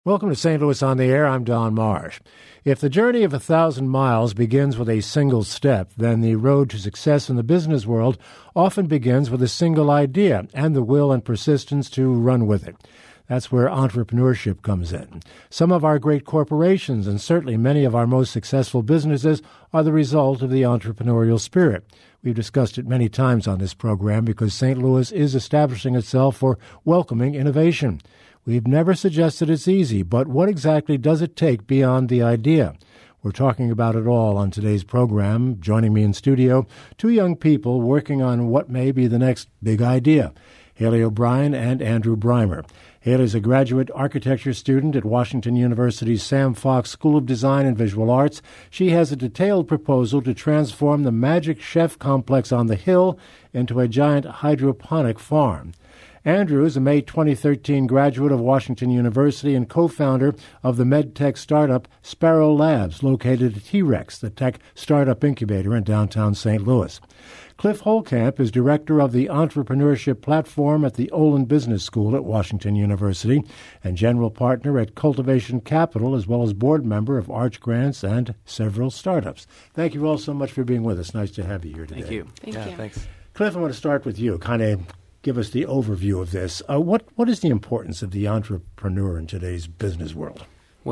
Welcome to St. Louis on the Air. I'm Don Marsh. If the journey of 1,000 miles begins with a single step, then the road to success in the business world often begins with a single idea and the will and persistence to run with it. That's where entrepreneurship comes in. Some of our great corporations and certainly many of our most successful businesses are the result of the entrepreneurial spirit. We've discussed it many times on this program because St. Louis is establishing itself for welcoming innovation. We've never suggested it's easy, but what exactly does it take beyond the idea? We're talking about it all on today's program. Joining me in studio, two young people working on what may be the next big idea, Haley O'Brien and Andrew Breimer. Haley's a graduate architecture student at Washington University's Sam Fox School of Design and Visual Arts. She has a detailed proposal to transform the Magic Chef complex on the Hill into a giant hydroponic farm. Andrew is a May 2013 graduate of Washington University and co-founder of the medtech startup Sparrow Labs, located at T-Rex, the tech startup incubator in downtown St. Louis. Cliff Holcamp is director of the entrepreneurship platform at the Olin Business School at Washington University and general partner at Cultivation Capital, as well as board member of Arch Grants and several startups. Thank you all so much for being with us. Nice to have you here today. Thank you. Thank you. Thanks. Cliff, I want to start with you. Kind of give us the overview of this. What is the importance of the entrepreneur in today's business world?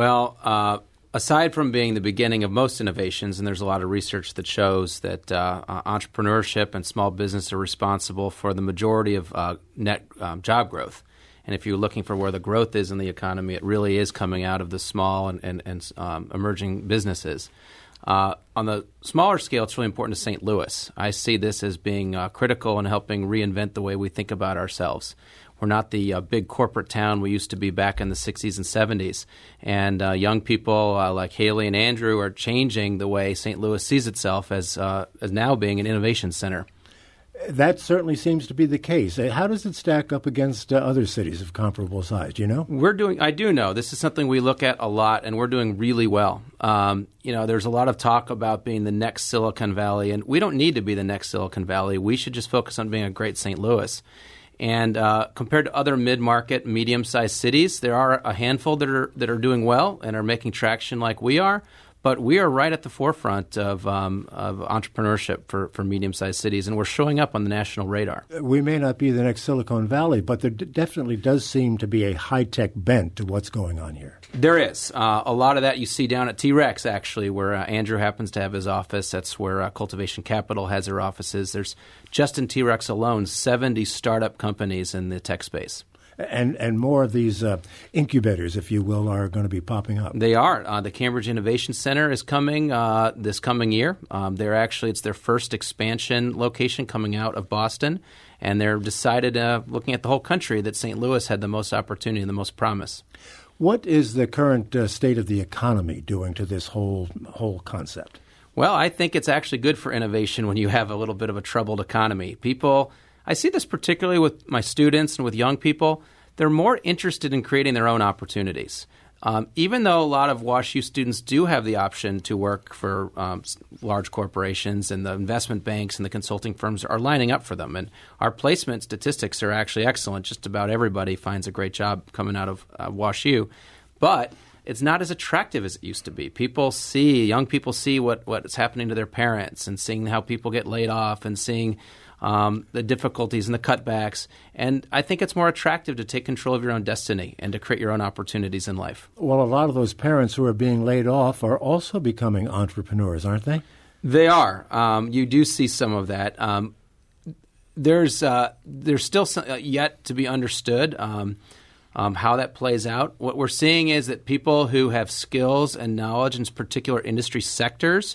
Well, aside from being the beginning of most innovations, and there's a lot of research that shows that entrepreneurship and small business are responsible for the majority of net job growth. And if you're looking for where the growth is in the economy, it really is coming out of the small and emerging businesses. On the smaller scale, it's really important to St. Louis. I see this as being critical in helping reinvent the way we think about ourselves. We're not the big corporate town we used to be back in the 60s and 70s. And young people like Haley and Andrew are changing the way St. Louis sees itself as now being an innovation center. That certainly seems to be the case. How does it stack up against other cities of comparable size? Do you know? I do know. This is something we look at a lot, and we're doing really well. There's a lot of talk about being the next Silicon Valley, and we don't need to be the next Silicon Valley. We should just focus on being a great St. Louis. And compared to other mid-market, medium-sized cities, there are a handful that are doing well and are making traction like we are. But we are right at the forefront of entrepreneurship for medium-sized cities, and we're showing up on the national radar. We may not be the next Silicon Valley, but there definitely does seem to be a high-tech bent to what's going on here. There is. A lot of that you see down at T-Rex, actually, where Andrew happens to have his office. That's where Cultivation Capital has their offices. There's, just in T-Rex alone, 70 startup companies in the tech space. And more of these incubators, if you will, are going to be popping up. They are. The Cambridge Innovation Center is coming this coming year. It's their first expansion location coming out of Boston, and they're decided, looking at the whole country, that St. Louis had the most opportunity and the most promise. What is the current state of the economy doing to this whole concept? Well, I think it's actually good for innovation when you have a little bit of a troubled economy. I see this particularly with my students and with young people. They're more interested in creating their own opportunities. Even though a lot of WashU students do have the option to work for large corporations, and the investment banks and the consulting firms are lining up for them. And our placement statistics are actually excellent. Just about everybody finds a great job coming out of WashU. But it's not as attractive as it used to be. Young people see what's happening to their parents, and seeing how people get laid off, and seeing the difficulties and the cutbacks. And I think it's more attractive to take control of your own destiny and to create your own opportunities in life. Well, a lot of those parents who are being laid off are also becoming entrepreneurs, aren't they? They are. You do see some of that. There's still yet to be understood how that plays out. What we're seeing is that people who have skills and knowledge in particular industry sectors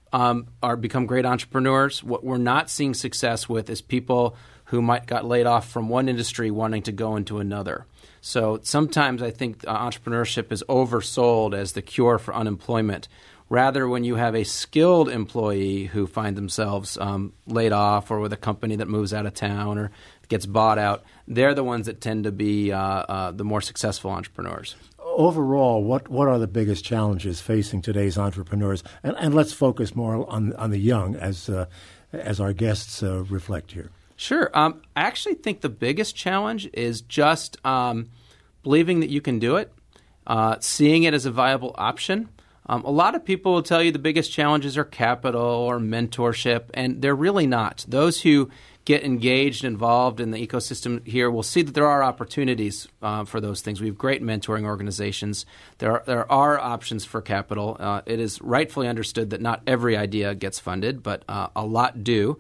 become great entrepreneurs. What we're not seeing success with is people who might got laid off from one industry wanting to go into another. So sometimes I think entrepreneurship is oversold as the cure for unemployment. Rather, when you have a skilled employee who find themselves laid off, or with a company that moves out of town or gets bought out, they're the ones that tend to be the more successful entrepreneurs. Overall, what are the biggest challenges facing today's entrepreneurs? And let's focus more on the young as our guests reflect here. Sure. I actually think the biggest challenge is just believing that you can do it seeing it as a viable option. A lot of people will tell you the biggest challenges are capital or mentorship, and they're really not. Those who get engaged, involved in the ecosystem here will see that there are opportunities for those things. We have great mentoring organizations. There are options for capital. It is rightfully understood that not every idea gets funded, but a lot do.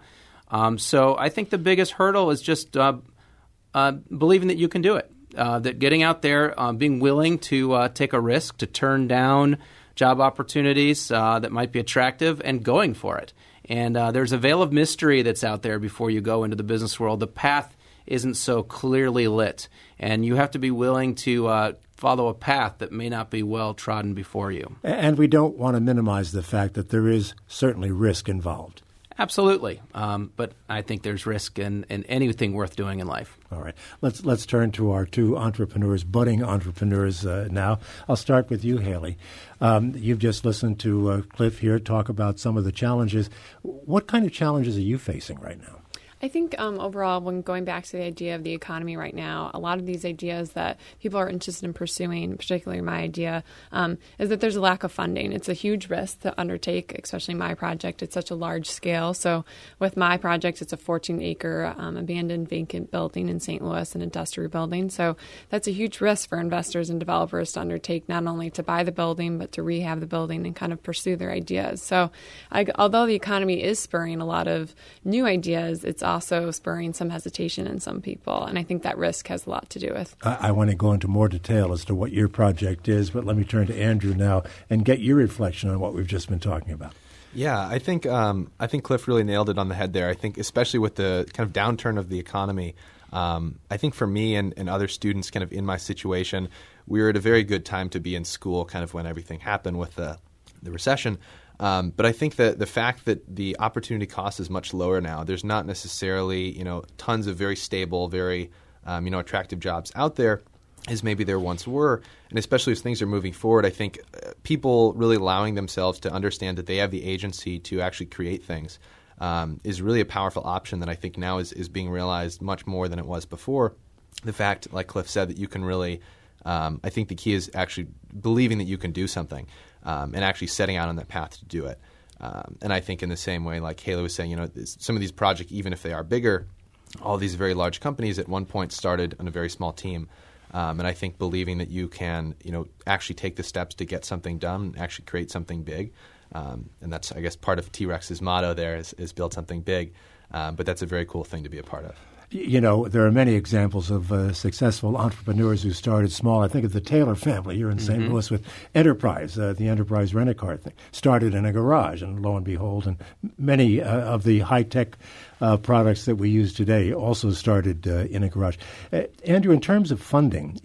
So I think the biggest hurdle is just believing that you can do it, that getting out there, being willing to take a risk, to turn down job opportunities that might be attractive, and going for it. And there's a veil of mystery that's out there before you go into the business world. The path isn't so clearly lit, and you have to be willing to follow a path that may not be well trodden before you. And we don't want to minimize the fact that there is certainly risk involved. Absolutely. But I think there's risk in anything worth doing in life. All right. Let's turn to our two entrepreneurs, budding entrepreneurs now. I'll start with you, Haley. You've just listened to Cliff here talk about some of the challenges. What kind of challenges are you facing right now? I think overall, when going back to the idea of the economy right now, a lot of these ideas that people are interested in pursuing, particularly my idea, is that there's a lack of funding. It's a huge risk to undertake, especially my project. It's such a large scale. So with my project, it's a 14-acre abandoned vacant building in St. Louis, an industrial building. So that's a huge risk for investors and developers to undertake, not only to buy the building, but to rehab the building and kind of pursue their ideas. So although the economy is spurring a lot of new ideas, it's also spurring some hesitation in some people. And I think that risk has a lot to do with. I want to go into more detail as to what your project is, but let me turn to Andrew now and get your reflection on what we've just been talking about. Yeah, I think Cliff really nailed it on the head there. I think especially with the kind of downturn of the economy, I think for me and other students kind of in my situation, we were at a very good time to be in school kind of when everything happened with the recession. But I think that the fact that the opportunity cost is much lower now, there's not necessarily, tons of very stable, very, attractive jobs out there as maybe there once were. And especially as things are moving forward, I think people really allowing themselves to understand that they have the agency to actually create things is really a powerful option that I think now is being realized much more than it was before. The fact, like Cliff said, that you can really I think the key is actually believing that you can do something and actually setting out on that path to do it. And I think in the same way, like Haley was saying, some of these projects, even if they are bigger, all these very large companies at one point started on a very small team. And I think believing that you can, actually take the steps to get something done and actually create something big. And that's, I guess, part of T-Rex's motto there is build something big. But that's a very cool thing to be a part of. There are many examples of successful entrepreneurs who started small. I think of the Taylor family here in St. Louis with Enterprise, the Enterprise rent-a-car thing. Started in a garage, and lo and behold, and many of the high-tech products that we use today also started in a garage. Andrew, in terms of funding,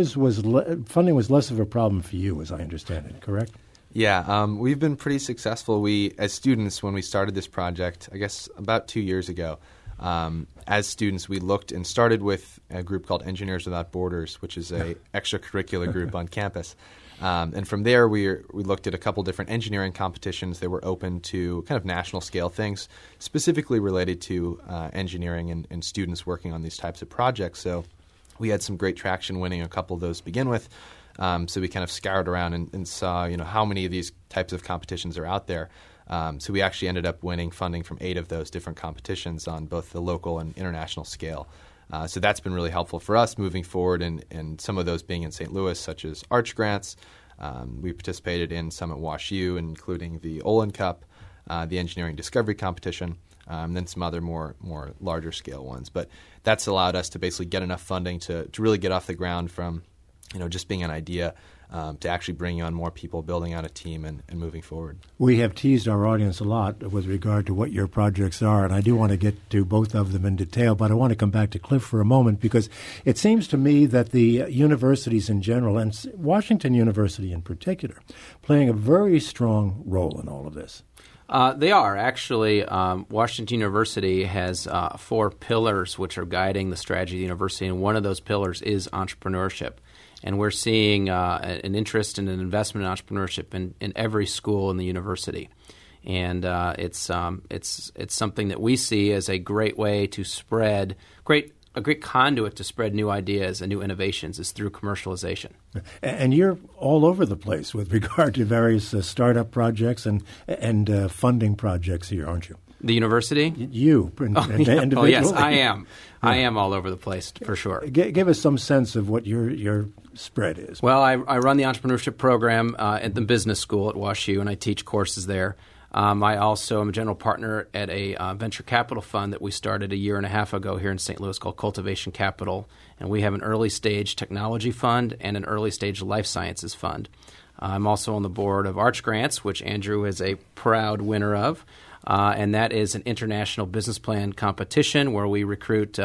funding was less of a problem for you, as I understand it, correct? Yeah, we've been pretty successful. We, as students, when we started this project, I guess about 2 years ago, as students, we looked and started with a group called Engineers Without Borders, which is a extracurricular group on campus. And from there, we looked at a couple different engineering competitions that were open to kind of national scale things, specifically related to engineering and students working on these types of projects. So we had some great traction winning a couple of those to begin with. So we kind of scoured around and saw, how many of these types of competitions are out there. So we actually ended up winning funding from 8 of those different competitions on both the local and international scale. So that's been really helpful for us moving forward, and some of those being in St. Louis, such as Arch Grants. We participated in some at WashU, including the Olin Cup, the Engineering Discovery Competition, and then some other more larger scale ones. But that's allowed us to basically get enough funding to really get off the ground from just being an idea to actually bringing on more people, building out a team, and moving forward. We have teased our audience a lot with regard to what your projects are, and I do want to get to both of them in detail, but I want to come back to Cliff for a moment because it seems to me that the universities in general, and Washington University in particular, playing a very strong role in all of this. They are. Actually, Washington University has 4 pillars which are guiding the strategy of the university, and one of those pillars is entrepreneurship. And we're seeing an interest and an investment in entrepreneurship in every school in the university. And it's something that we see as a great way to spread, great a great conduit to spread new ideas and new innovations is through commercialization. And you're all over the place with regard to various startup projects and funding projects here, aren't you? The university? You, individually. Oh, yes, I am. I am all over the place, for sure. Give us some sense of what your spread is. Well, I run the entrepreneurship program at the business school at WashU, and I teach courses there. I also am a general partner at a venture capital fund that we started a year and a half ago here in St. Louis called Cultivation Capital, and we have an early-stage technology fund and an early-stage life sciences fund. I'm also on the board of Arch Grants, which Andrew is a proud winner of. And that is an international business plan competition where we recruit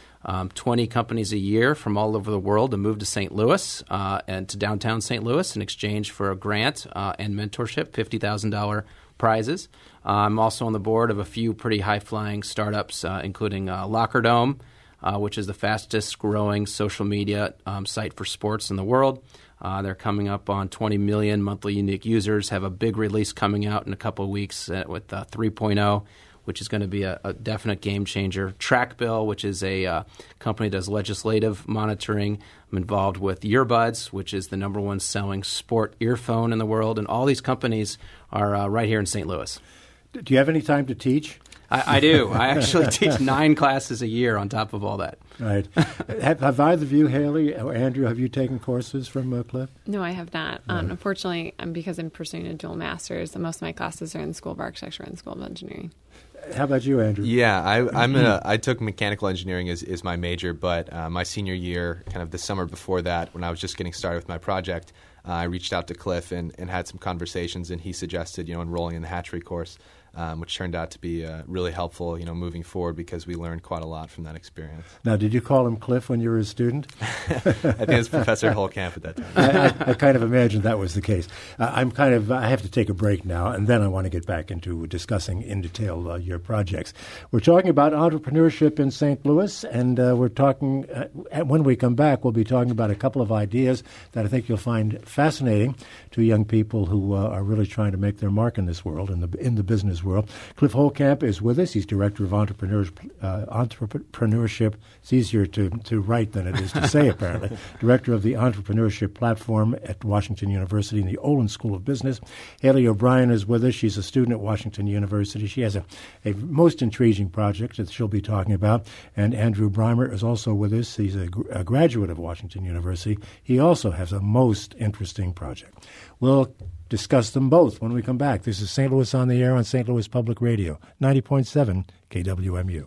20 companies a year from all over the world to move to St. Louis and to downtown St. Louis in exchange for a grant and mentorship, $50,000 prizes. I'm also on the board of a few pretty high-flying startups, including Lockerdome, which is the fastest-growing social media site for sports in the world. They're coming up on 20 million monthly unique users, have a big release coming out in a couple of weeks with 3.0, which is going to be a definite game changer. TrackBill, which is a company that does legislative monitoring. I'm involved with Earbuds, which is the number one selling sport earphone in the world. And all these companies are right here in St. Louis. Do you have any time to teach? I do. I actually teach 9 classes a year on top of all that. Right. Have either of you, Haley or Andrew, have you taken courses from Cliff? No, I have not. Unfortunately, because I'm pursuing a dual master's, most of my classes are in the School of Architecture and the School of Engineering. How about you, Andrew? Yeah, I took mechanical engineering as my major, but my senior year, kind of the summer before that, when I was just getting started with my project, I reached out to Cliff and had some conversations, and he suggested enrolling in the hatchery course. Which turned out to be really helpful, moving forward because we learned quite a lot from that experience. Now, did you call him Cliff when you were a student? I think it was Professor Holkamp at that time. I kind of imagined that was the case. I have to take a break now, and then I want to get back into discussing in detail your projects. We're talking about entrepreneurship in St. Louis, and we're talking, when we come back, we'll be talking about a couple of ideas that I think you'll find fascinating to young people who are really trying to make their mark in this world, in the business world. Cliff Holkamp is with us. He's Director of Entrepreneurship. It's easier to write than it is to say, apparently. Director of the Entrepreneurship Platform at Washington University in the Olin School of Business. Haley O'Brien is with us. She's a student at Washington University. She has a most intriguing project that she'll be talking about. And Andrew Breimer is also with us. He's a graduate of Washington University. He also has a most interesting project. We'll discuss them both when we come back. This is St. Louis on the Air on St. Louis Public Radio, 90.7 KWMU.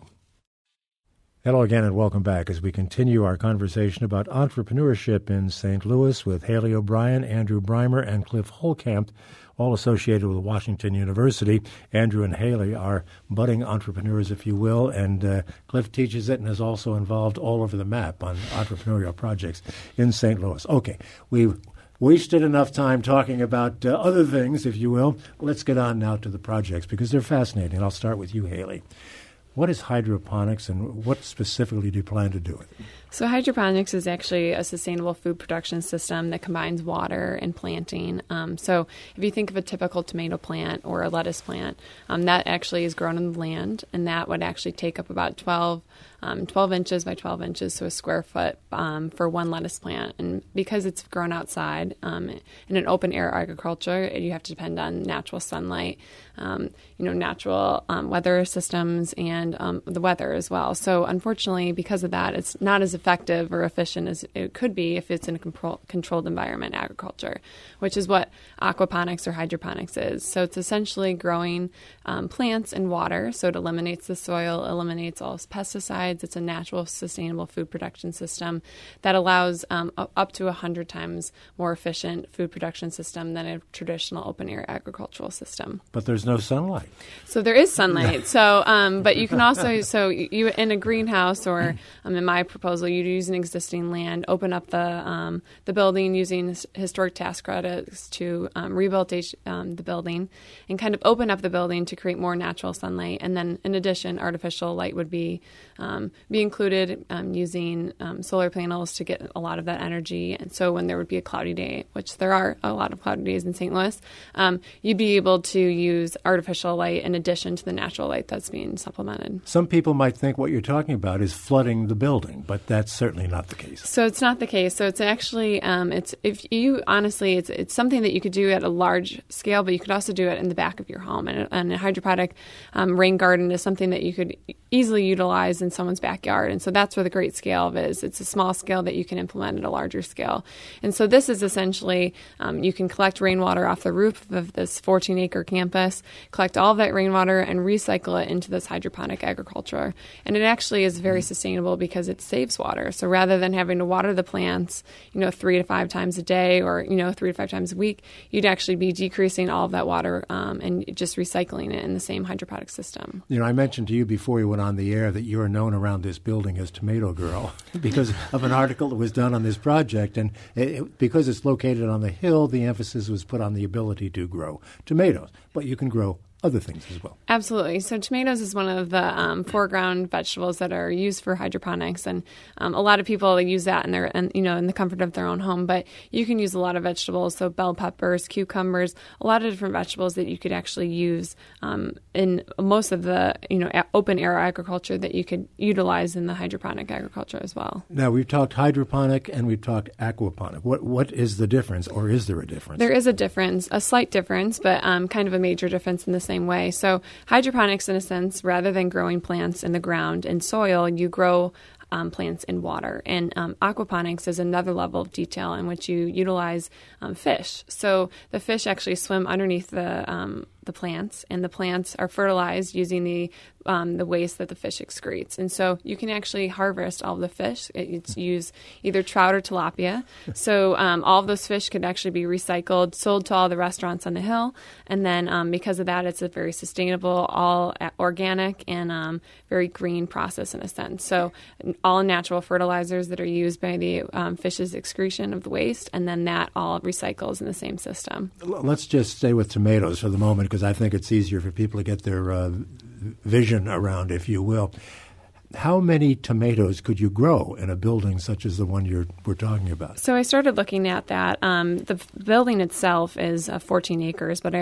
Hello again and welcome back as we continue our conversation about entrepreneurship in St. Louis with Haley O'Brien, Andrew Breimer, and Cliff Holkamp, all associated with Washington University. Andrew and Haley are budding entrepreneurs, if you will, and Cliff teaches it and is also involved all over the map on entrepreneurial projects in St. Louis. Okay, we've wasted enough time talking about other things, if you will. Let's get on now to the projects because they're fascinating. I'll start with you, Haley. What is hydroponics and what specifically do you plan to do with it? So hydroponics is actually a sustainable food production system that combines water and planting. So if you think of a typical tomato plant or a lettuce plant, that actually is grown in the land, and that would actually take up about 12 inches by 12 inches, so a square foot for one lettuce plant. And because it's grown outside in an open air agriculture, you have to depend on natural sunlight, natural weather systems, and the weather as well. So unfortunately, because of that, it's not as effective or efficient as it could be if it's in a controlled environment agriculture, which is what aquaponics or hydroponics is. So it's essentially growing plants in water, so it eliminates the soil, eliminates all pesticides. It's a natural, sustainable food production system that allows up to 100 times more efficient food production system than a traditional open-air agricultural system. But there's no sunlight. So there is sunlight. So, but you can also, you in a greenhouse or in my proposal, proposal, you'd use an existing land, open up the building using historic tax credits to rehabilitate the building, and kind of open up the building to create more natural sunlight. And then, in addition, artificial light would be included using solar panels to get a lot of that energy. And so, when there would be a cloudy day, which there are a lot of cloudy days in St. Louis, you'd be able to use artificial light in addition to the natural light that's being supplemented. Some people might think what you're talking about is flooding the building, but that's certainly not the case. So it's not the case. So it's actually it's something that you could do at a large scale, but you could also do it in the back of your home. And a hydroponic rain garden is something that you could easily utilize in someone's backyard. And so that's where the great scale is. It's a small scale that you can implement at a larger scale. And so this is essentially you can collect rainwater off the roof of this 14-acre campus, collect all of that rainwater, and recycle it into this hydroponic agriculture. And it actually is very sustainable because it saves water. So rather than having to water the plants, 3 to 5 times a day or, 3 to 5 times a week, you'd actually be decreasing all of that water and just recycling it in the same hydroponic system. I mentioned to you before you went on the air that you are known around this building as Tomato Girl because of an article that was done on this project. And because it's located on the hill, the emphasis was put on the ability to grow tomatoes. But you can grow other things as well. Absolutely. So tomatoes is one of the foreground vegetables that are used for hydroponics, and a lot of people use that in the comfort of their own home. But you can use a lot of vegetables, so bell peppers, cucumbers, a lot of different vegetables that you could actually use in most of the open air agriculture that you could utilize in the hydroponic agriculture as well. Now we've talked hydroponic and we've talked aquaponic. What is the difference, or is there a difference? There is a difference, a slight difference, but kind of a major difference in the same way. So hydroponics, in a sense, rather than growing plants in the ground and soil, you grow plants in water. And aquaponics is another level of detail in which you utilize fish. So the fish actually swim underneath the plants, and the plants are fertilized using the waste that the fish excretes. And so you can actually harvest all of the fish. It's use either trout or tilapia. So all of those fish could actually be recycled, sold to all the restaurants on the hill. And then because of that, it's a very sustainable, all organic, and very green process in a sense. So all natural fertilizers that are used by the fish's excretion of the waste, and then that all recycles in the same system. Let's just stay with tomatoes for the moment, because I think it's easier for people to get their vision around, if you will. How many tomatoes could you grow in a building such as the one we're talking about? So I started looking at that. The building itself is 14 acres, but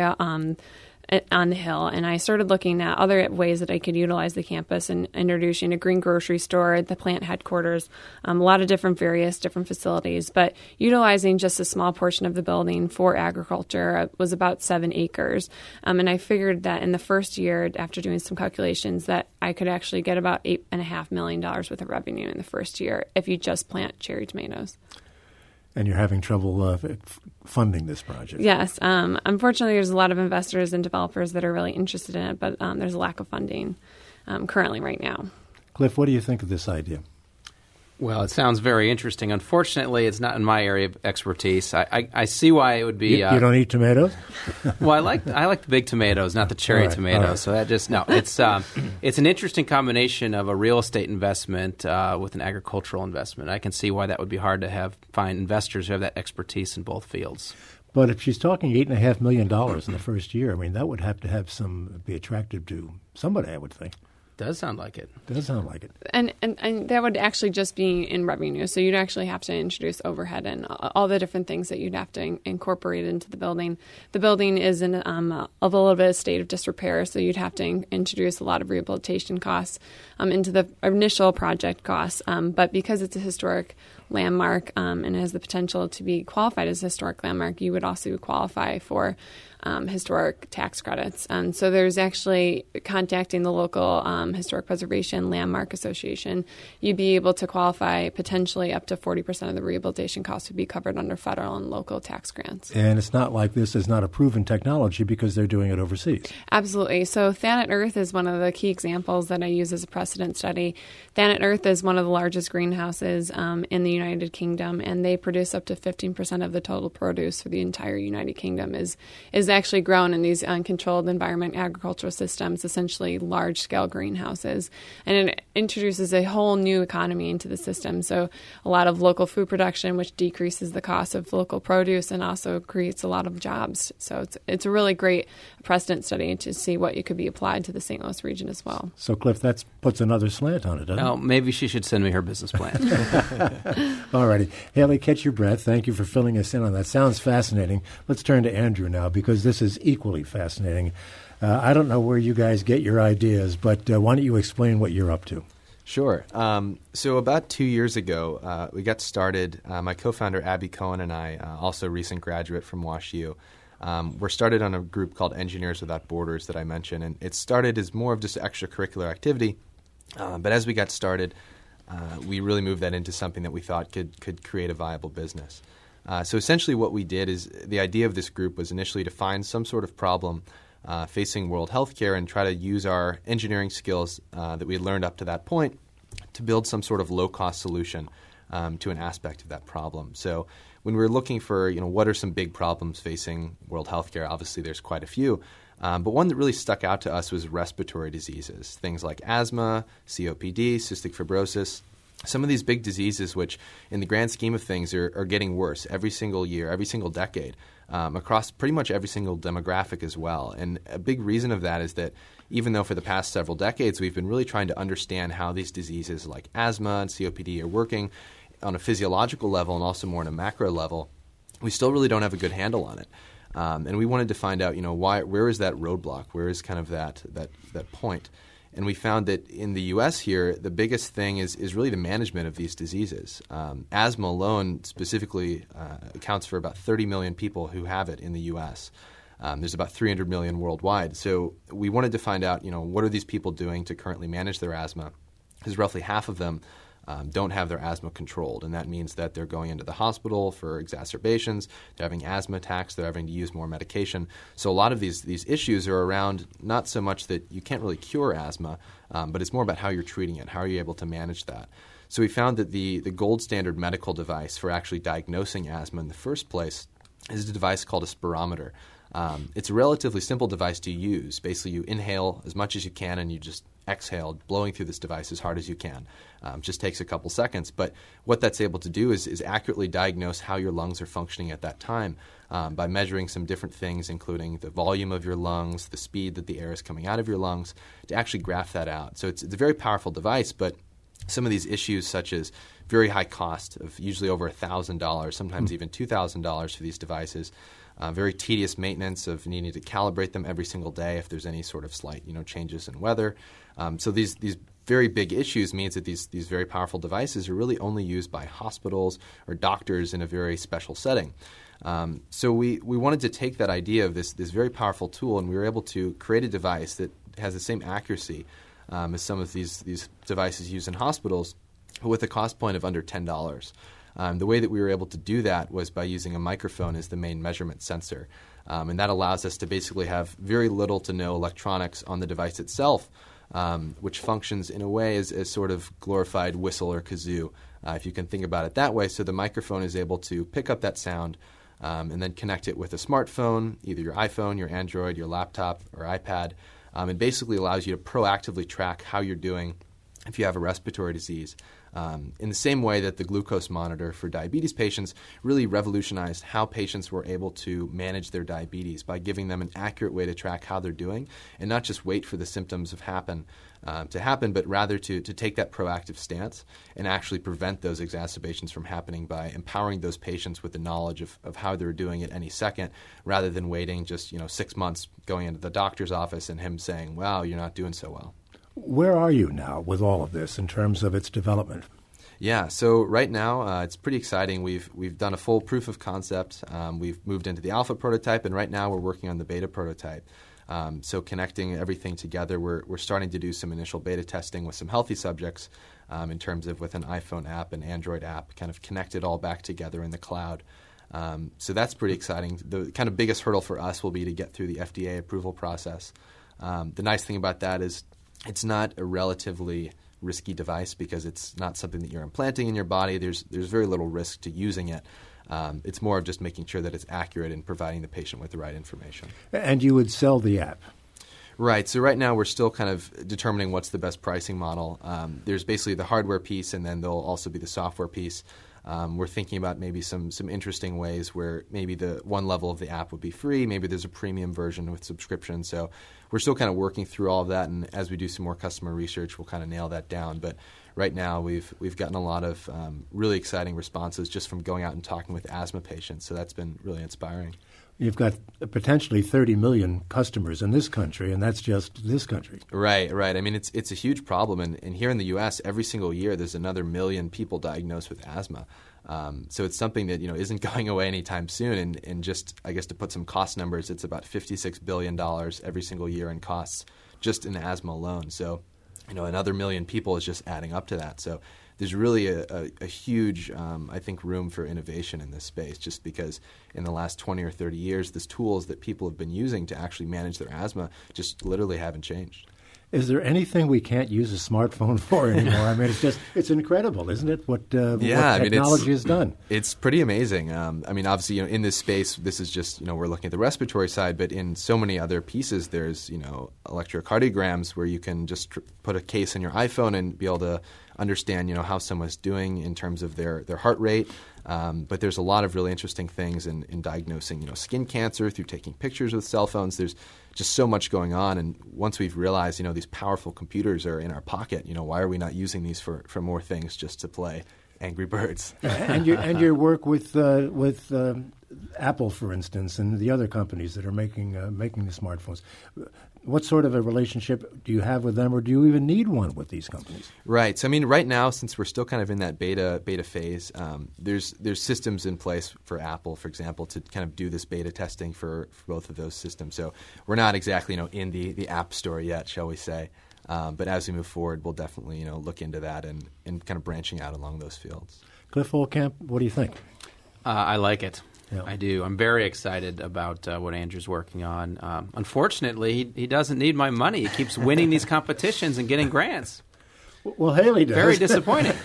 on the hill, and I started looking at other ways that I could utilize the campus and introducing a green grocery store, the plant headquarters, a lot of different facilities, but utilizing just a small portion of the building for agriculture was about 7 acres. And I figured that in the first year, after doing some calculations, that I could actually get about $8.5 million worth of revenue in the first year if you just plant cherry tomatoes. And you're having trouble funding this project. Yes. Unfortunately, there's a lot of investors and developers that are really interested in it, but there's a lack of funding currently right now. Cliff, what do you think of this idea? Well, it sounds very interesting. Unfortunately, it's not in my area of expertise. I see why it would be. You don't eat tomatoes? Well, I like the big tomatoes, not the cherry tomatoes. Right. So that just no. It's an interesting combination of a real estate investment with an agricultural investment. I can see why that would be hard to find investors who have that expertise in both fields. But if she's talking $8.5 million in the first year, I mean, that would have to be attractive to somebody, I would think. Does sound like it. Does sound like it. And that would actually just be in revenue. So you'd actually have to introduce overhead and all the different things that you'd have to incorporate into the building. The building is in a little bit of state of disrepair, so you'd have to introduce a lot of rehabilitation costs into the initial project costs. But because it's a historic landmark and has the potential to be qualified as a historic landmark, you would also qualify for historic tax credits. And so there's actually contacting the local Historic Preservation Landmark Association, you'd be able to qualify potentially up to 40% of the rehabilitation costs would be covered under federal and local tax grants. And it's not like this is not a proven technology because they're doing it overseas. Absolutely. So Thanet Earth is one of the key examples that I use as a precedent study. Thanet Earth is one of the largest greenhouses in the United Kingdom, and they produce up to 15% of the total produce for the entire United Kingdom is actually grown in these uncontrolled environment agricultural systems, essentially large-scale greenhouses. And it introduces a whole new economy into the system. So a lot of local food production, which decreases the cost of local produce and also creates a lot of jobs. So it's a really great precedent study to see what it could be applied to the St. Louis region as well. So, Cliff, that puts another slant on it, doesn't it? Maybe she should send me her business plan. All righty. Haley, catch your breath. Thank you for filling us in on that. Sounds fascinating. Let's turn to Andrew now, because this is equally fascinating. I don't know where you guys get your ideas, but why don't you explain what you're up to? Sure. So about 2 years ago, we got started. My co-founder, Abby Cohen, and I, also a recent graduate from WashU, we're started on a group called Engineers Without Borders that I mentioned. And it started as more of just an extracurricular activity. But as we got started, we really moved that into something that we thought could create a viable business. So essentially what we did is the idea of this group was initially to find some sort of problem facing world healthcare and try to use our engineering skills that we had learned up to that point to build some sort of low-cost solution to an aspect of that problem. So when we were looking for, what are some big problems facing world healthcare, obviously there's quite a few. But one that really stuck out to us was respiratory diseases, things like asthma, COPD, cystic fibrosis. Some of these big diseases, which in the grand scheme of things are getting worse every single year, every single decade, across pretty much every single demographic as well. And a big reason of that is that even though for the past several decades we've been really trying to understand how these diseases like asthma and COPD are working on a physiological level and also more on a macro level, we still really don't have a good handle on it. And we wanted to find out, where is that roadblock? Where is kind of that point? And we found that in the U.S. here, the biggest thing is really the management of these diseases. Asthma alone specifically accounts for about 30 million people who have it in the U.S. There's about 300 million worldwide. So we wanted to find out, what are these people doing to currently manage their asthma? Because roughly half of them don't have their asthma controlled, and that means that they're going into the hospital for exacerbations, they're having asthma attacks, they're having to use more medication. So a lot of these issues are around not so much that you can't really cure asthma, but it's more about how you're treating it, how are you able to manage that. So we found that the gold standard medical device for actually diagnosing asthma in the first place is a device called a spirometer. It's a relatively simple device to use. Basically, you inhale as much as you can and you just exhale, blowing through this device as hard as you can. Just takes a couple seconds. But what that's able to do is accurately diagnose how your lungs are functioning at that time by measuring some different things, including the volume of your lungs, the speed that the air is coming out of your lungs, to actually graph that out. So it's a very powerful device, but some of these issues such as very high cost of usually over $1,000, sometimes even $2,000 for these devices, very tedious maintenance of needing to calibrate them every single day if there's any sort of slight changes in weather. So these very big issues means that these very powerful devices are really only used by hospitals or doctors in a very special setting. So we wanted to take that idea of this very powerful tool, and we were able to create a device that has the same accuracy as some of these devices used in hospitals, but with a cost point of under $10. The way that we were able to do that was by using a microphone as the main measurement sensor. And that allows us to basically have very little to no electronics on the device itself, which functions in a way as sort of glorified whistle or kazoo, if you can think about it that way. So the microphone is able to pick up that sound and then connect it with a smartphone, either your iPhone, your Android, your laptop, or iPad. It basically allows you to proactively track how you're doing if you have a respiratory disease. In the same way that the glucose monitor for diabetes patients really revolutionized how patients were able to manage their diabetes by giving them an accurate way to track how they're doing and not just wait for the symptoms to happen, but rather to take that proactive stance and actually prevent those exacerbations from happening by empowering those patients with the knowledge of how they're doing at any second rather than waiting just 6 months going into the doctor's office and him saying, wow, you're not doing so well. Where are you now with all of this in terms of its development? Yeah, so right now it's pretty exciting. We've done a full proof of concept. We've moved into the alpha prototype, and right now we're working on the beta prototype. So connecting everything together, we're starting to do some initial beta testing with some healthy subjects in terms of with an iPhone app and Android app, kind of connect it all back together in the cloud. So that's pretty exciting. The kind of biggest hurdle for us will be to get through the FDA approval process. The nice thing about that is it's not a relatively risky device because it's not something that you're implanting in your body. There's very little risk to using it. It's more of just making sure that it's accurate and providing the patient with the right information. And you would sell the app? Right. So right now we're still kind of determining what's the best pricing model. There's basically the hardware piece, and then there'll also be the software piece. We're thinking about maybe some interesting ways where maybe the one level of the app would be free. Maybe there's a premium version with subscription. So we're still kind of working through all of that, and as we do some more customer research, we'll kind of nail that down. But right now we've gotten a lot of really exciting responses just from going out and talking with asthma patients. So that's been really inspiring. You've got potentially 30 million customers in this country, and that's just this country. Right. I mean, it's a huge problem. And here in the U.S., every single year there's another 1 million people diagnosed with asthma. So it's something that isn't going away anytime soon. And just, I guess, to put some cost numbers, it's about $56 billion every single year in costs just in asthma alone. So, another 1 million people is just adding up to that. So there's really a huge, I think, room for innovation in this space, just because in the last 20 or 30 years, the tools that people have been using to actually manage their asthma just literally haven't changed. Is there anything we can't use a smartphone for anymore? I mean, it's incredible, isn't it, what technology has done? It's pretty amazing. I mean, obviously, in this space, this is just, we're looking at the respiratory side, but in so many other pieces, there's, electrocardiograms where you can just put a case in your iPhone and be able to understand, how someone's doing in terms of their heart rate. But there's a lot of really interesting things in diagnosing, skin cancer through taking pictures with cell phones. There's just so much going on. And once we've realized, these powerful computers are in our pocket, why are we not using these for more things just to play Angry Birds? And your work with Apple, for instance, and the other companies that are making the smartphones. What sort of a relationship do you have with them, or do you even need one with these companies? Right. So, I mean, right now, since we're still kind of in that beta phase, there's systems in place for Apple, for example, to kind of do this beta testing for both of those systems. So we're not exactly, in the App Store yet, shall we say. But as we move forward, we'll definitely, look into that and kind of branching out along those fields. Cliff Holcamp, what do you think? I like it. Yeah. I do. I'm very excited about what Andrew's working on. Unfortunately, he doesn't need my money. He keeps winning these competitions and getting grants. Well, Haley does. Very disappointing.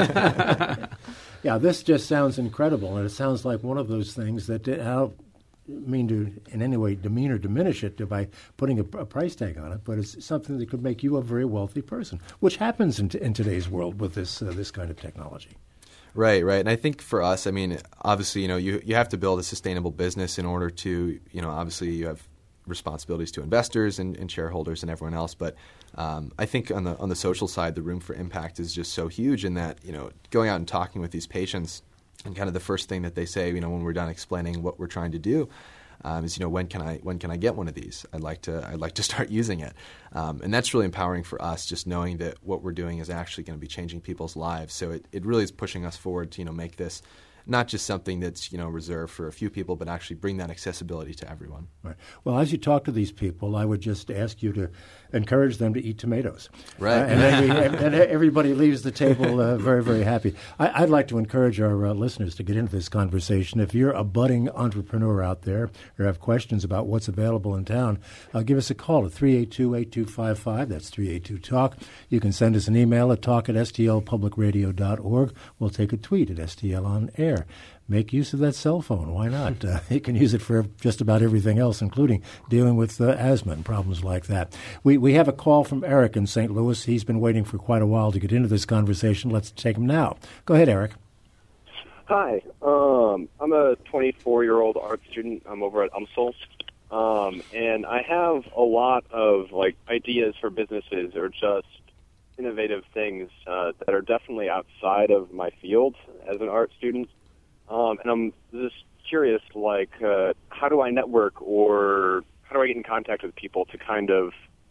Yeah, this just sounds incredible, and it sounds like one of those things that I don't mean to in any way demean or diminish it by putting a price tag on it, but it's something that could make you a very wealthy person, which happens in today's world with this kind of technology. Right. And I think for us, I mean, obviously, you have to build a sustainable business in order to, obviously you have responsibilities to investors and shareholders and everyone else. But I think on the social side, the room for impact is just so huge in that, going out and talking with these patients and kind of the first thing that they say, when we're done explaining what we're trying to do, is when can I get one of these? I'd like to start using it, and that's really empowering for us. Just knowing that what we're doing is actually going to be changing people's lives. So it really is pushing us forward to make this not just something that's reserved for a few people, but actually bring that accessibility to everyone. Right. Well, as you talk to these people, I would just ask you to encourage them to eat tomatoes. Right. And then everybody leaves the table very, very happy. I'd like to encourage our listeners to get into this conversation. If you're a budding entrepreneur out there or have questions about what's available in town, give us a call at 382-8255. That's 382-TALK. You can send us an email at talk@stlpublicradio.org. We'll take a tweet at STL on air. Make use of that cell phone. Why not? You can use it for just about everything else, including dealing with asthma and problems like that. We have a call from Eric in St. Louis. He's been waiting for quite a while to get into this conversation. Let's take him now. Go ahead, Eric. Hi. I'm a 24-year-old art student. I'm over at UMSL. And I have a lot of ideas for businesses or just innovative things that are definitely outside of my field as an art student. And I'm just curious, how do I network or how do I get in contact with people to kind of,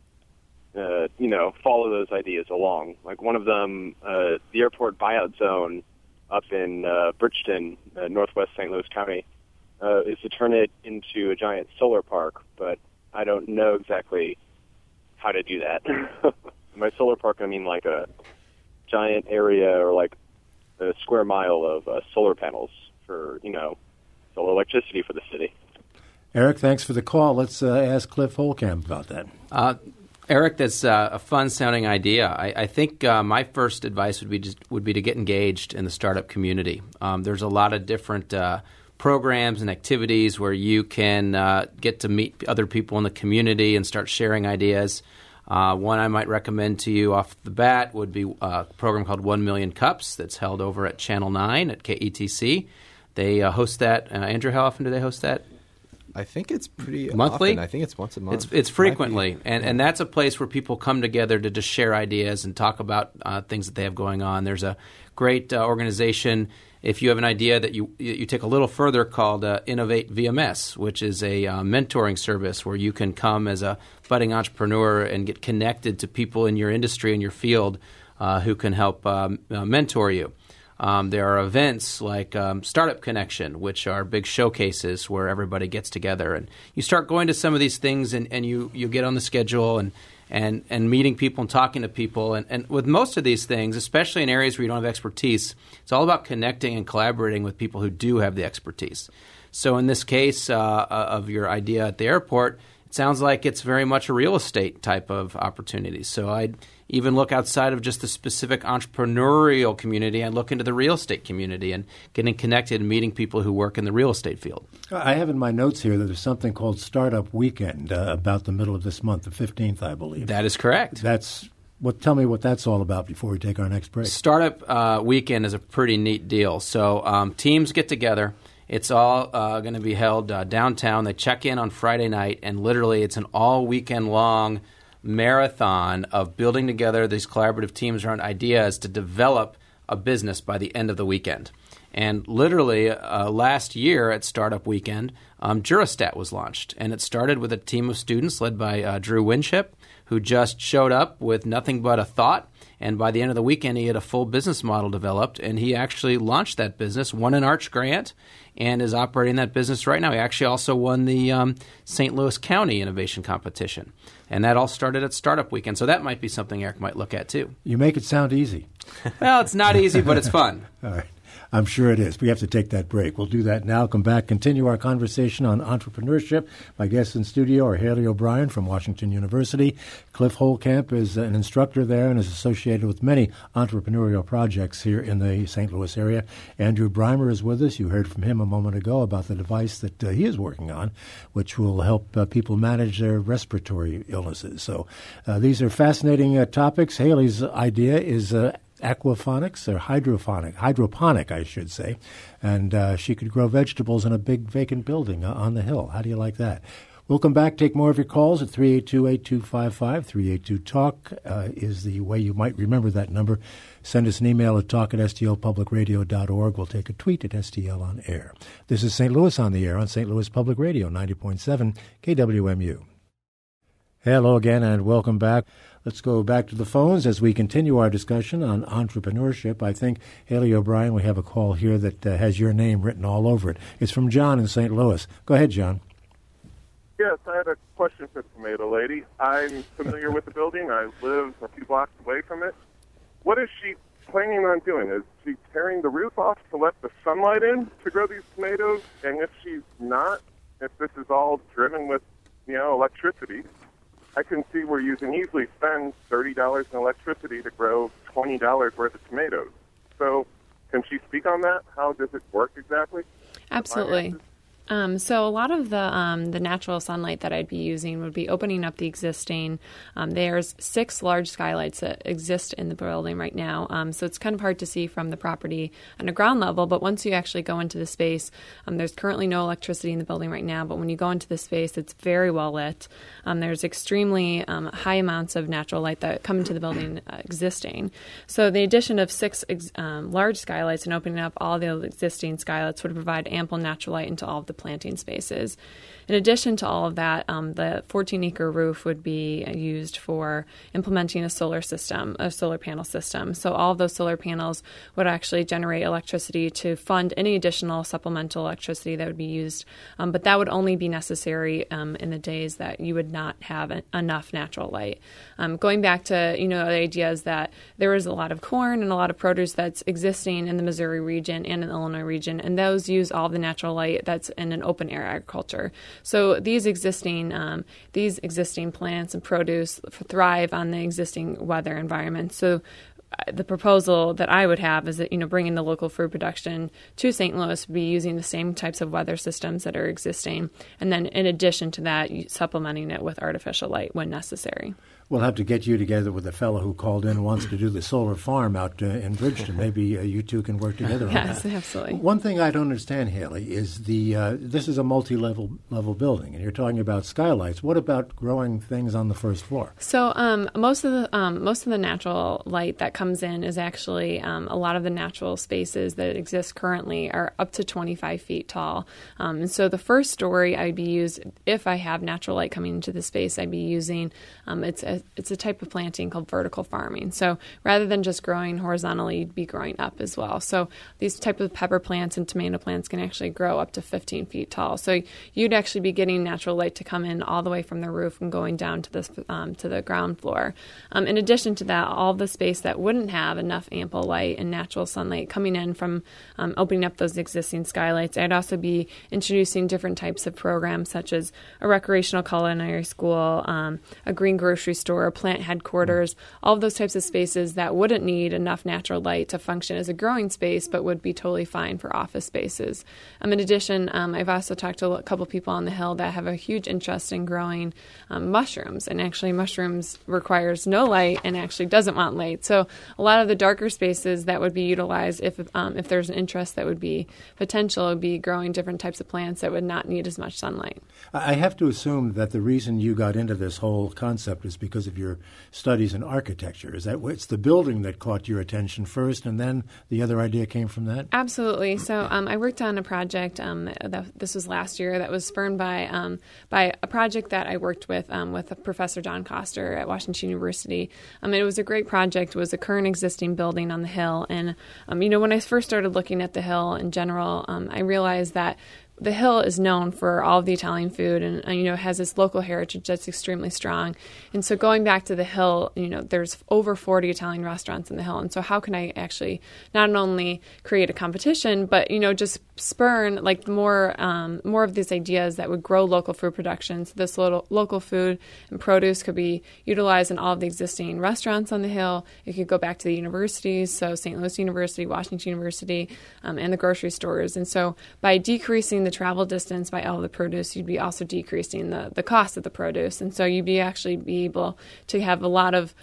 follow those ideas along? Like one of them, the airport buyout zone up in Bridgeton, northwest St. Louis County, is to turn it into a giant solar park, but I don't know exactly how to do that. By solar park, I mean like a giant area or like a square mile of solar panels for, solar electricity for the city. Eric, thanks for the call. Let's ask Cliff Holcamp about that. Eric, that's a fun-sounding idea. I think my first advice would be to get engaged in the startup community. There's a lot of different programs and activities where you can get to meet other people in the community and start sharing ideas. One I might recommend to you off the bat would be a program called 1 Million Cups that's held over at Channel 9 at KETC. They host that. Andrew, how often do they host that? I think it's pretty monthly. Often. I think it's once a month. It's frequently, and that's a place where people come together to just share ideas and talk about things that they have going on. There's a great organization. If you have an idea that you take a little further, called Innovate VMS, which is a mentoring service where you can come as a budding entrepreneur and get connected to people in your industry and your field who can help mentor you. There are events like Startup Connection, which are big showcases where everybody gets together. And you start going to some of these things and you get on the schedule and meeting people and talking to people. And with most of these things, especially in areas where you don't have expertise, it's all about connecting and collaborating with people who do have the expertise. So in this case of your idea at the airport, it sounds like it's very much a real estate type of opportunity. So I'd even look outside of just the specific entrepreneurial community and look into the real estate community and getting connected and meeting people who work in the real estate field. I have in my notes here that there's something called Startup Weekend about the middle of this month, the 15th, I believe. That is correct. Tell me what that's all about before we take our next break. Startup Weekend is a pretty neat deal. So teams get together. It's all going to be held downtown. They check in on Friday night, and literally it's an all weekend long marathon of building together these collaborative teams around ideas to develop a business by the end of the weekend. And literally last year at Startup Weekend, Jurastat was launched. And it started with a team of students led by Drew Winship, who just showed up with nothing but a thought. And by the end of the weekend, he had a full business model developed. And he actually launched that business, won an Arch grant, and is operating that business right now. He actually also won the St. Louis County Innovation Competition. And that all started at Startup Weekend. So that might be something Eric might look at, too. You make it sound easy. Well, it's not easy, but it's fun. All right. I'm sure it is. We have to take that break. We'll do that now. Come back, continue our conversation on entrepreneurship. My guests in studio are Haley O'Brien from Washington University. Cliff Holcamp is an instructor there and is associated with many entrepreneurial projects here in the St. Louis area. Andrew Breimer is with us. You heard from him a moment ago about the device that he is working on, which will help people manage their respiratory illnesses. So these are fascinating topics. Haley's idea is aquaponics or hydroponic, I should say. And she could grow vegetables in a big vacant building on the hill. How do you like that? We'll come back, take more of your calls at 382-8255. 382-TALK is the way you might remember that number. Send us an email at talk@stlpublicradio.org. We'll take a tweet at STL on air. This is St. Louis on the air on St. Louis Public Radio, 90.7 KWMU. Hello again and welcome back. Let's go back to the phones as we continue our discussion on entrepreneurship. I think, Haley O'Brien, we have a call here that has your name written all over it. It's from John in St. Louis. Go ahead, John. Yes, I had a question for the tomato lady. I'm familiar with the building. I live a few blocks away from it. What is she planning on doing? Is she tearing the roof off to let the sunlight in to grow these tomatoes? And if she's not, if this is all driven with, electricity, I can see where you can easily spend $30 in electricity to grow $20 worth of tomatoes. So can she speak on that? How does it work exactly? Absolutely. So a lot of the natural sunlight that I'd be using would be opening up the existing. There's 6 large skylights that exist in the building right now. So it's kind of hard to see from the property on a ground level. But once you actually go into the space, there's currently no electricity in the building right now. But when you go into the space, it's very well lit. There's extremely high amounts of natural light that come into the building existing. So the addition of 6 large skylights and opening up all the existing skylights would provide ample natural light into all of the planting spaces. In addition to all of that, the 14-acre roof would be used for implementing a solar panel system. So all of those solar panels would actually generate electricity to fund any additional supplemental electricity that would be used. But that would only be necessary in the days that you would not have enough natural light. Going back to, the idea is that there is a lot of corn and a lot of produce that's existing in the Missouri region and in the Illinois region, and those use all the natural light that's in and an open air agriculture. So these existing plants and produce thrive on the existing weather environment. So the proposal that I would have is that, bringing the local food production to St. Louis would be using the same types of weather systems that are existing, and then in addition to that, supplementing it with artificial light when necessary. We'll have to get you together with a fellow who called in and wants to do the solar farm out in Bridgeton. Maybe you two can work together on that. Yes, absolutely. One thing I don't understand, Haley, is this is a multi-level building, and you're talking about skylights. What about growing things on the first floor? So most of the natural light that comes in is actually a lot of the natural spaces that exist currently are up to 25 feet tall. And so the first story if I have natural light coming into the space, I'd be using it's a type of planting called vertical farming. So rather than just growing horizontally, you'd be growing up as well. So these type of pepper plants and tomato plants can actually grow up to 15 feet tall. So you'd actually be getting natural light to come in all the way from the roof and going down to the ground floor. In addition to that, all the space that wouldn't have enough ample light and natural sunlight coming in from opening up those existing skylights, I'd also be introducing different types of programs such as a recreational culinary school, a green grocery store, a plant headquarters, all of those types of spaces that wouldn't need enough natural light to function as a growing space but would be totally fine for office spaces. In addition, I've also talked to a couple people on the Hill that have a huge interest in growing mushrooms, and actually mushrooms requires no light and actually doesn't want light. So a lot of the darker spaces that would be utilized if there's an interest that would be potential would be growing different types of plants that would not need as much sunlight. I have to assume that the reason you got into this whole concept is because of your studies in architecture. Is that it's the building that caught your attention first, and then the other idea came from that? Absolutely. So I worked on a project. This was last year. That was spurned by a project that I worked with Professor Don Koster at Washington University. It was a great project. It was a current existing building on the Hill, and when I first started looking at the Hill in general, I realized that the Hill is known for all of the Italian food and, has this local heritage that's extremely strong. And so going back to the Hill, there's over 40 Italian restaurants in the Hill. And so how can I actually not only create a competition, but, just spurn more of these ideas that would grow local food production. So this local food and produce could be utilized in all of the existing restaurants on the Hill. It could go back to the universities, so St. Louis University, Washington University, and the grocery stores. And so by decreasing the travel distance by all of the produce, you'd be also decreasing the cost of the produce. And so you'd be able to have a lot of,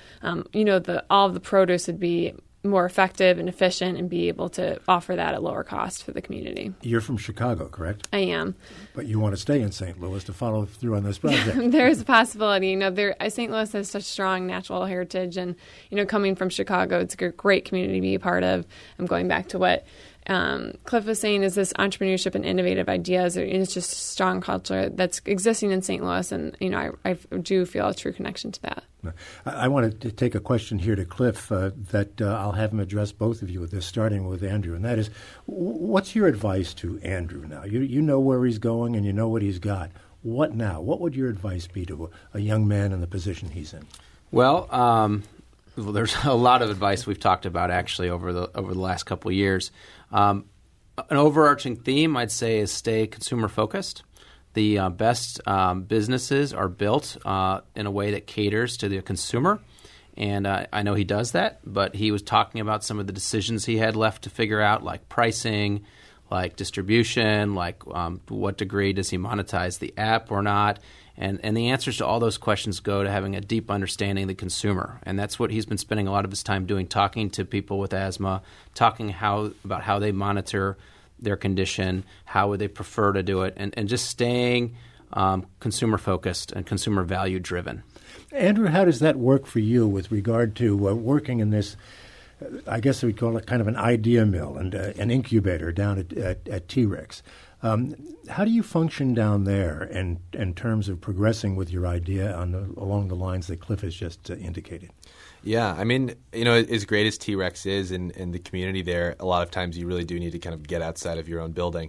all of the produce would be more effective and efficient and be able to offer that at lower cost for the community. You're from Chicago, correct? I am. But you want to stay in St. Louis to follow through on this project. There's a possibility. St. Louis has such strong natural heritage, and, coming from Chicago, it's a great community to be a part of. I'm going back to what Cliff was saying is this entrepreneurship and innovative ideas. It's just a strong culture that's existing in St. Louis, and I do feel a true connection to that. I want to take a question here to Cliff that I'll have him address both of you with this, starting with Andrew, and that is, what's your advice to Andrew now? You know where he's going and you know what he's got. What now? What would your advice be to a young man in the position he's in? Well, there's a lot of advice we've talked about actually over the last couple of years. An overarching theme, I'd say, is stay consumer focused. The best businesses are built in a way that caters to the consumer, and I know he does that. But he was talking about some of the decisions he had left to figure out, like pricing, like distribution, like to what degree does he monetize the app or not. And the answers to all those questions go to having a deep understanding of the consumer. And that's what he's been spending a lot of his time doing, talking to people with asthma, talking about how they monitor their condition, how would they prefer to do it, and just staying consumer-focused and consumer value-driven. Andrew, how does that work for you with regard to working in this, I guess we'd call it kind of an idea mill and an incubator down at T-Rex? How do you function down there in terms of progressing with your idea along the lines that Cliff has just indicated? Yeah, I mean, as great as T-Rex is in the community there, a lot of times you really do need to kind of get outside of your own building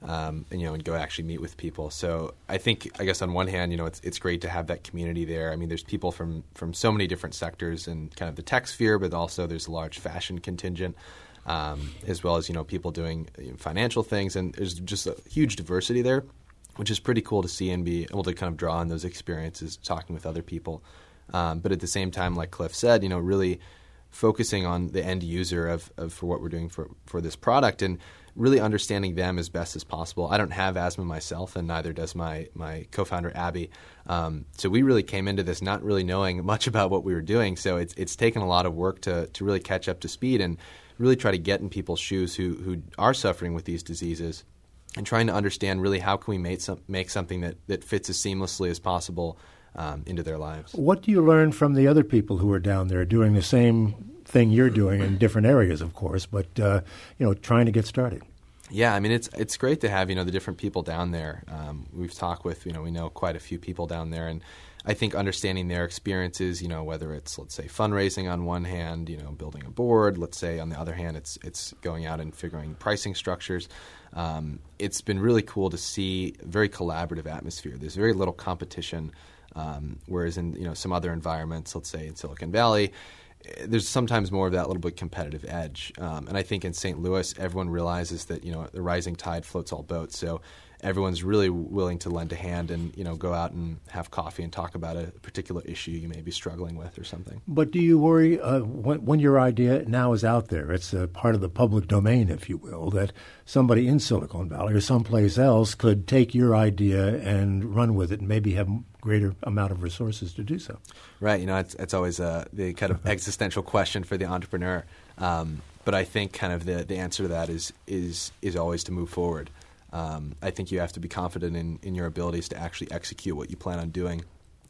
and go actually meet with people. So I guess on one hand, it's great to have that community there. I mean, there's people from so many different sectors in kind of the tech sphere, but also there's a large fashion contingent. as well as people doing financial things, and there's just a huge diversity there, which is pretty cool to see and be able to kind of draw on those experiences talking with other people. But at the same time, like Cliff said, really focusing on the end user of for what we're doing for this product and really understanding them as best as possible. I don't have asthma myself, and neither does my co-founder, Abby. So we really came into this not really knowing much about what we were doing. So it's taken a lot of work to really catch up to speed and really try to get in people's shoes who are suffering with these diseases and trying to understand really how can we make something that fits as seamlessly as possible into their lives. What do you learn from the other people who are down there doing the same thing you're doing in different areas, of course, but trying to get started? Yeah, I mean, it's great to have the different people down there. We've talked with we know quite a few people down there, and I think understanding their experiences, whether it's, let's say, fundraising on one hand, building a board, let's say on the other hand, it's going out and figuring pricing structures. It's been really cool to see a very collaborative atmosphere. There's very little competition. Whereas in some other environments, let's say in Silicon Valley, there's sometimes more of that little bit competitive edge. And I think in St. Louis, everyone realizes that the rising tide floats all boats. So everyone's really willing to lend a hand and go out and have coffee and talk about a particular issue you may be struggling with or something. But do you worry when your idea now is out there, it's a part of the public domain, if you will, that somebody in Silicon Valley or someplace else could take your idea and run with it and maybe have greater amount of resources to do so? Right. It's always the kind of existential question for the entrepreneur. But I think kind of the answer to that is always to move forward. I think you have to be confident in your abilities to actually execute what you plan on doing,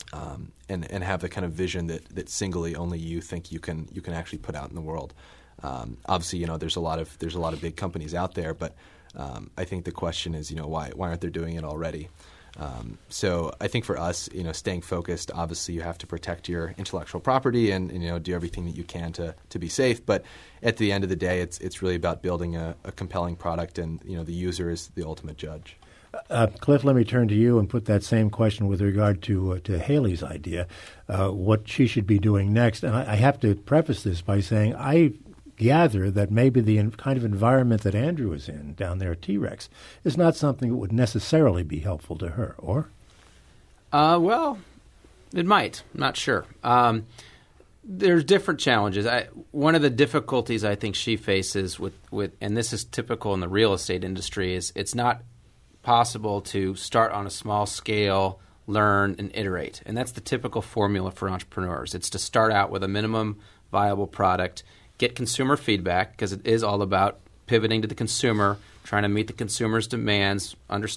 and have the kind of vision that singly only you think you can actually put out in the world. Obviously, there's a lot of big companies out there, but I think the question is, why aren't they doing it already? So I think for us, staying focused, obviously you have to protect your intellectual property and do everything that you can to be safe. But at the end of the day, it's really about building a compelling product, and the user is the ultimate judge. Cliff, let me turn to you and put that same question with regard to Haley's idea, what she should be doing next. And I have to preface this by saying I gather that maybe the kind of environment that Andrew is in down there at T-Rex is not something that would necessarily be helpful to her, or? Well, it might. I'm not sure. There's different challenges. One of the difficulties I think she faces with, and this is typical in the real estate industry, is it's not possible to start on a small scale, learn, and iterate. And that's the typical formula for entrepreneurs. It's to start out with a minimum viable product, get consumer feedback, because it is all about pivoting to the consumer, trying to meet the consumer's demands,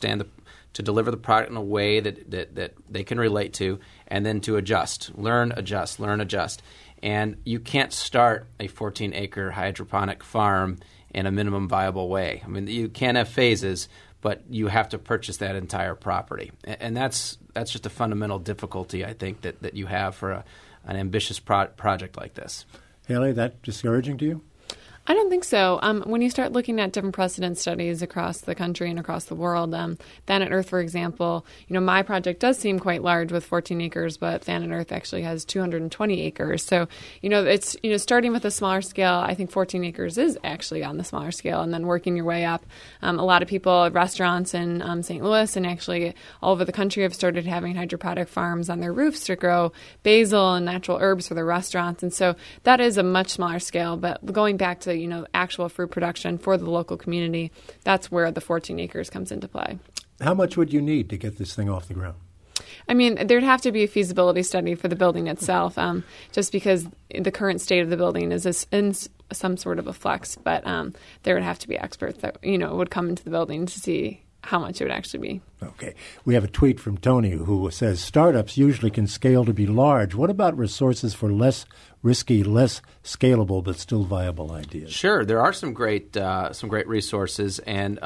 to deliver the product in a way that they can relate to, and then to adjust, learn, adjust. And you can't start a 14-acre hydroponic farm in a minimum viable way. I mean, you can have phases, but you have to purchase that entire property. And that's just a fundamental difficulty, I think, that you have for an ambitious project like this. Haley, that discouraging to you? I don't think so. When you start looking at different precedent studies across the country and across the world, Planet Earth, for example, my project does seem quite large with 14 acres, but Planet Earth actually has 220 acres. So, it's starting with a smaller scale. I think 14 acres is actually on the smaller scale, and then working your way up. A lot of people, restaurants in St. Louis and actually all over the country have started having hydroponic farms on their roofs to grow basil and natural herbs for their restaurants. And so that is a much smaller scale. But going back to actual fruit production for the local community, that's where the 14 acres comes into play. How much would you need to get this thing off the ground? I mean, there'd have to be a feasibility study for the building itself, just because the current state of the building is in some sort of a flux. But there would have to be experts that would come into the building to see how much it would actually be. Okay. We have a tweet from Tony who says, startups usually can scale to be large. What about resources for less risky, less scalable, but still viable ideas? Sure. There are some great resources, and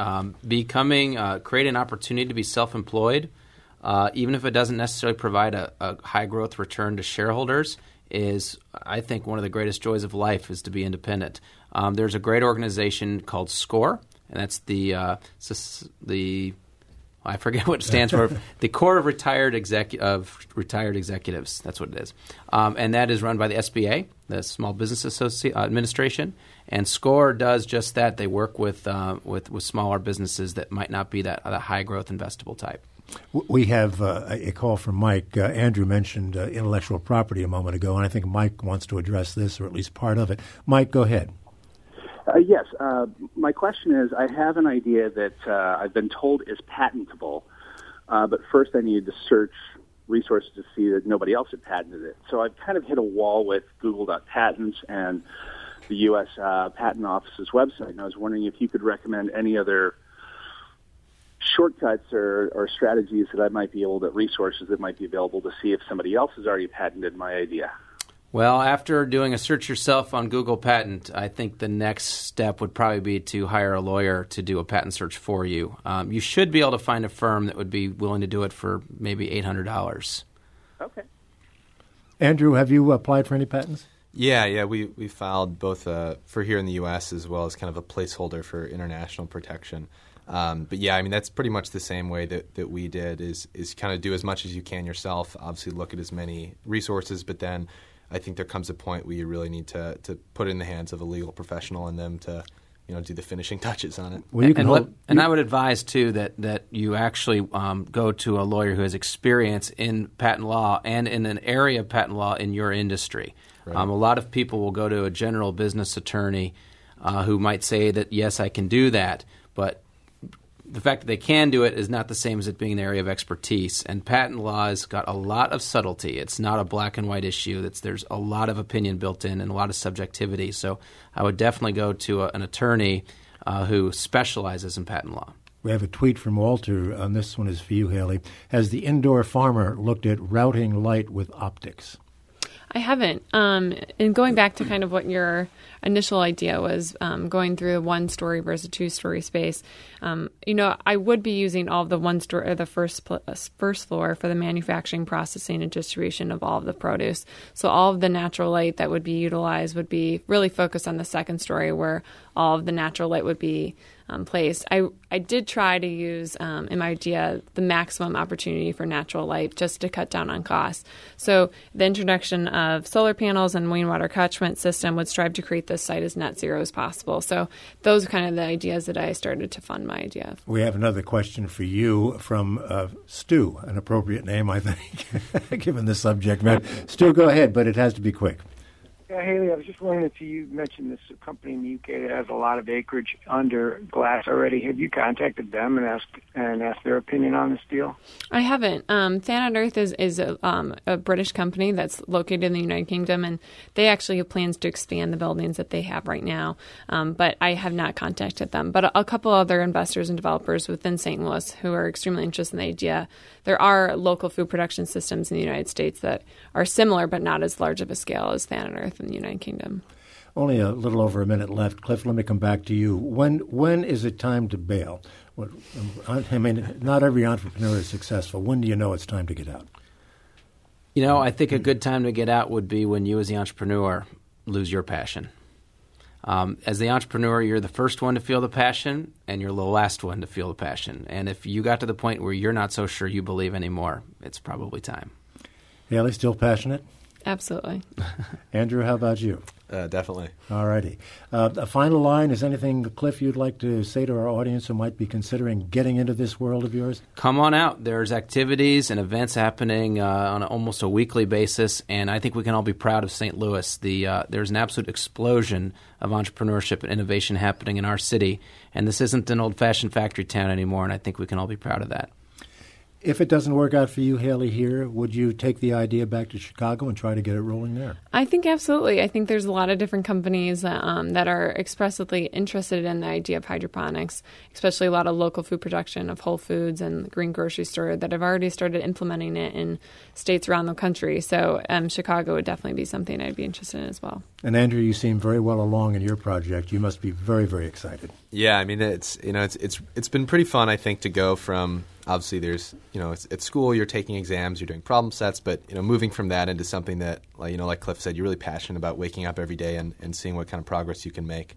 create an opportunity to be self-employed, even if it doesn't necessarily provide a high growth return to shareholders, is, I think, one of the greatest joys of life is to be independent. There's a great organization called SCORE, and that's I I forget what it stands for. The Corps of Retired Executives. That's what it is. And that is run by the SBA, the Small Business Administration. And SCORE does just that. They work with smaller businesses that might not be that high growth investable type. We have a call from Mike. Andrew mentioned intellectual property a moment ago, and I think Mike wants to address this, or at least part of it. Mike, go ahead. Yes. My question is, I have an idea that I've been told is patentable, but first I needed to search resources to see that nobody else had patented it. So I've kind of hit a wall with Google.Patents and the U.S. Patent Office's website, and I was wondering if you could recommend any other shortcuts or strategies that I might be able to, resources that might be available to see if somebody else has already patented my idea. Well, after doing a search yourself on Google Patent, I think the next step would probably be to hire a lawyer to do a patent search for you. You should be able to find a firm that would be willing to do it for maybe $800. Okay. Andrew, have you applied for any patents? Yeah, we filed both for here in the U.S. as well as kind of a placeholder for international protection. But yeah, I mean, that's pretty much the same way that we did is kind of do as much as you can yourself, obviously look at as many resources, but then I think there comes a point where you really need to put it in the hands of a legal professional and them to do the finishing touches on it. Well, I would advise, too, that you actually go to a lawyer who has experience in patent law and in an area of patent law in your industry. Right. A lot of people will go to a general business attorney who might say that, yes, I can do that, but the fact that they can do it is not the same as it being an area of expertise. And patent law has got a lot of subtlety. It's not a black and white issue. There's a lot of opinion built in and a lot of subjectivity. So I would definitely go to an attorney who specializes in patent law. We have a tweet from Walter, and this one is for you, Haley. Has the indoor farmer looked at routing light with optics? I haven't. And going back to kind of what your initial idea was, going through the one-story versus two-story space, I would be using all of the one-story or the first floor for the manufacturing, processing, and distribution of all of the produce. So all of the natural light that would be utilized would be really focused on the second story, where all of the natural light would be placed. I did try to use, in my idea, the maximum opportunity for natural light just to cut down on costs. So the introduction of solar panels and rainwater catchment system would strive to create this site as net zero as possible. So those are kind of the ideas that I started to fund my idea of. We have another question for you from Stu, an appropriate name, I think, given the subject matter. Stu, go ahead, but it has to be quick. Yeah, Haley, I was just wondering if you mentioned this company in the UK that has a lot of acreage under glass already. Have you contacted them and asked their opinion on this deal? I haven't. Thanet Earth is a British company that's located in the United Kingdom, and they actually have plans to expand the buildings that they have right now. But I have not contacted them. But a couple other investors and developers within St. Louis who are extremely interested in the idea. There are local food production systems in the United States that are similar but not as large of a scale as Thanet Earth in the United Kingdom. Only a little over a minute left. Cliff, let me come back to you. When is it time to bail? I mean, not every entrepreneur is successful. When do you know it's time to get out? I think a good time to get out would be when you as the entrepreneur lose your passion. As the entrepreneur, you're the first one to feel the passion, and you're the last one to feel the passion. And if you got to the point where you're not so sure you believe anymore, it's probably time. Haley, still passionate? Absolutely. Andrew, how about you? Definitely. All righty. A final line, is anything, Cliff, you'd like to say to our audience who might be considering getting into this world of yours? Come on out. There's activities and events happening on almost a weekly basis, and I think we can all be proud of St. Louis. There's an absolute explosion of entrepreneurship and innovation happening in our city, and this isn't an old-fashioned factory town anymore, and I think we can all be proud of that. If it doesn't work out for you, Haley, here, would you take the idea back to Chicago and try to get it rolling there? I think absolutely. I think there's a lot of different companies that are expressively interested in the idea of hydroponics, especially a lot of local food production of Whole Foods and Green Grocery Store that have already started implementing it in states around the country. So Chicago would definitely be something I'd be interested in as well. And Andrew, you seem very well along in your project. You must be very, very excited. Yeah, I mean, it's been pretty fun, I think, to go from obviously there's it's at school you're taking exams, you're doing problem sets, but moving from that into something that like Cliff said, you're really passionate about waking up every day and seeing what kind of progress you can make.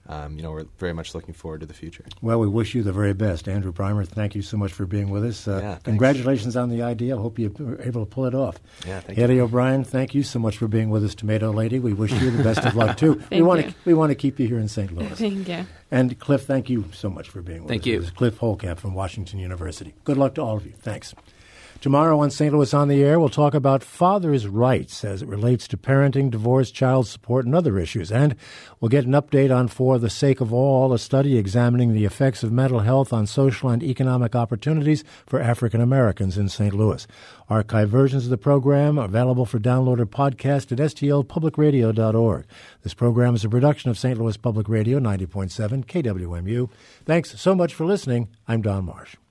we're very much looking forward to the future. Well, we wish you the very best. Andrew Breimer, thank you so much for being with us. Thanks. Congratulations on the idea. I hope you were able to pull it off. Yeah, thank Haley you. O'Brien, thank you so much for being with us, Tomato Lady. We wish you the best of luck, too. Thank you. We want to keep you here in St. Louis. Thank you. And Cliff, thank you so much for being with us. Thank you. This is Cliff Holcamp from Washington University. Good luck to all of you. Thanks. Tomorrow on St. Louis on the Air, we'll talk about fathers' rights as it relates to parenting, divorce, child support, and other issues. And we'll get an update on For the Sake of All, a study examining the effects of mental health on social and economic opportunities for African Americans in St. Louis. Archive versions of the program are available for download or podcast at stlpublicradio.org. This program is a production of St. Louis Public Radio, 90.7 KWMU. Thanks so much for listening. I'm Don Marsh.